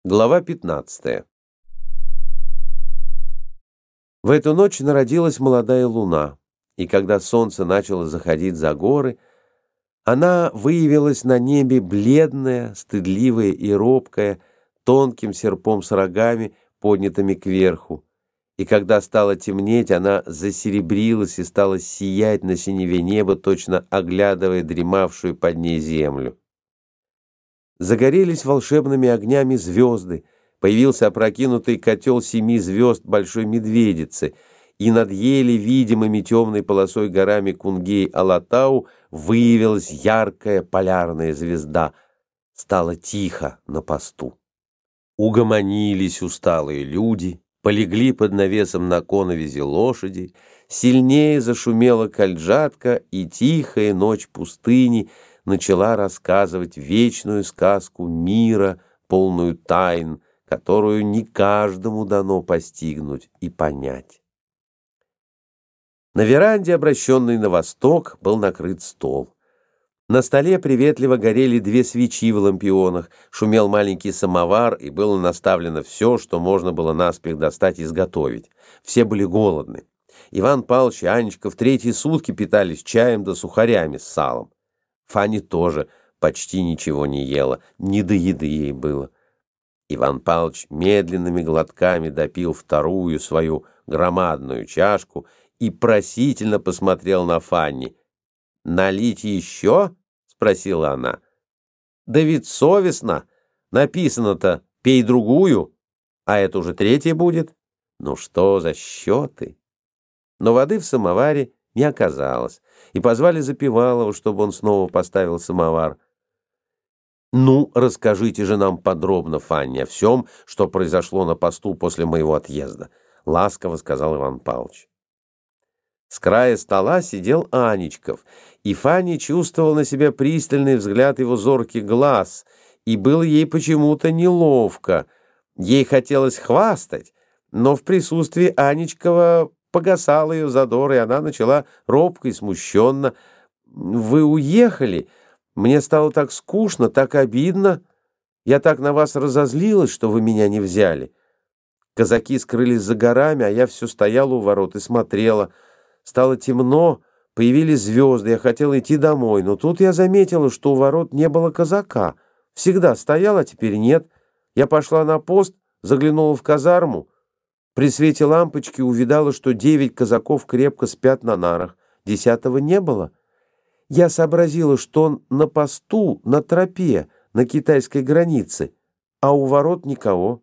Глава 15. В эту ночь народилась молодая луна, и когда солнце начало заходить за горы, она выявилась на небе бледная, стыдливая и робкая, тонким серпом с рогами, поднятыми кверху. И когда стало темнеть, она засеребрилась и стала сиять на синеве неба, точно оглядывая дремавшую под ней землю. Загорелись волшебными огнями звезды, появился опрокинутый котел 7 звезд Большой Медведицы, и над еле видимыми темной полосой горами Кунгей-Алатау выявилась яркая полярная звезда. Стало тихо на посту. Угомонились усталые люди, полегли под навесом на коновизе лошади, сильнее зашумела кольджатка, и тихая ночь пустыни начала рассказывать вечную сказку мира, полную тайн, которую не каждому дано постигнуть и понять. На веранде, обращенной на восток, был накрыт стол. На столе приветливо горели 2 свечи в лампионах, шумел маленький самовар, и было наставлено все, что можно было наспех достать и изготовить. Все были голодны. Иван Павлович и Анечка в 3-е сутки питались чаем да сухарями с салом. Фанни тоже почти ничего не ела, не до еды ей было. Иван Павлович медленными глотками допил 2-ю свою громадную чашку и просительно посмотрел на Фанни. «Налить еще?» — спросила она. «Да ведь совестно. Написано-то «пей другую», а это уже 3-я будет. Ну что за счеты?» Но воды в самоваре не оказалось, и позвали Запевалова, чтобы он снова поставил самовар. «Ну, расскажите же нам подробно, Фанни, о всем, что произошло на посту после моего отъезда», — ласково сказал Иван Павлович. С края стола сидел Анечков, и Фанни чувствовал на себя пристальный взгляд его зорких глаз, и было ей почему-то неловко. Ей хотелось хвастать, но в присутствии Анечкова погасал ее задор, и она начала робко и смущенно. «Вы уехали? Мне стало так скучно, так обидно. Я так на вас разозлилась, что вы меня не взяли. Казаки скрылись за горами, а я все стояла у ворот и смотрела. Стало темно, появились звезды, я хотела идти домой, но тут я заметила, что у ворот не было казака. Всегда стоял, а теперь нет. Я пошла на пост, заглянула в казарму. При свете лампочки увидала, что 9 казаков крепко спят на нарах, 10-го не было. Я сообразила, что он на посту, на тропе, на китайской границе, а у ворот никого.